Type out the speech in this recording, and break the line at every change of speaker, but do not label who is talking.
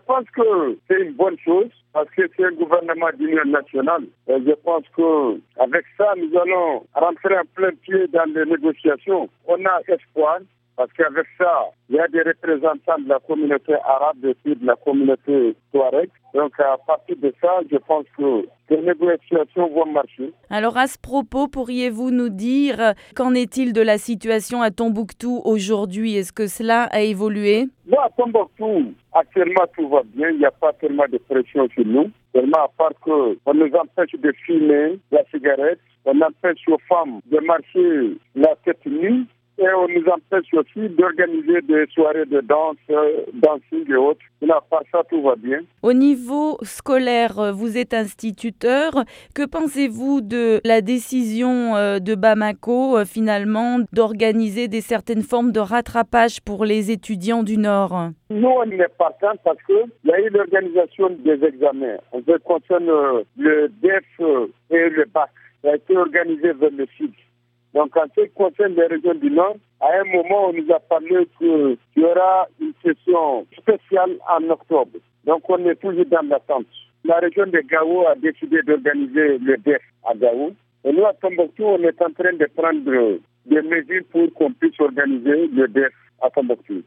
pense que c'est une bonne chose parce que c'est un gouvernement d'union nationale. Et je pense qu'avec ça, nous allons rentrer en plein pied dans les négociations. On a espoir. Parce qu'avec ça, il y a des représentants de la communauté arabe et puis de la communauté touareg. Donc à partir de ça, je pense que les négociations vont marcher.
Alors à ce propos, pourriez-vous nous dire qu'en est-il de la situation à Tombouctou aujourd'hui? Est-ce que cela a évolué?
Bon, à Tombouctou, actuellement tout va bien. Il n'y a pas tellement de pression sur nous. Seulement à part qu'on nous empêche de fumer la cigarette, on empêche aux femmes de marcher la tête nue. Et on nous empêche aussi d'organiser des soirées de danse, dancing et autres. Mais à part ça, tout va bien.
Au niveau scolaire, vous êtes instituteur. Que pensez-vous de la décision de Bamako, finalement, d'organiser certaines formes de rattrapage pour les étudiants du Nord?
Nous, on est partants parce qu'il y a eu l'organisation des examens. En ce qui concerne le DEF et le BAC, ça a été organisé vers le sud. Donc, en ce qui concerne les régions du Nord, à un moment, on nous a parlé qu'il y aura une session spéciale en octobre. Donc, on est toujours dans l'attente. La région de Gao a décidé d'organiser le DEF à Gao. Et nous, à Tombouctou, on est en train de prendre des mesures pour qu'on puisse organiser le DEF à Tombouctou.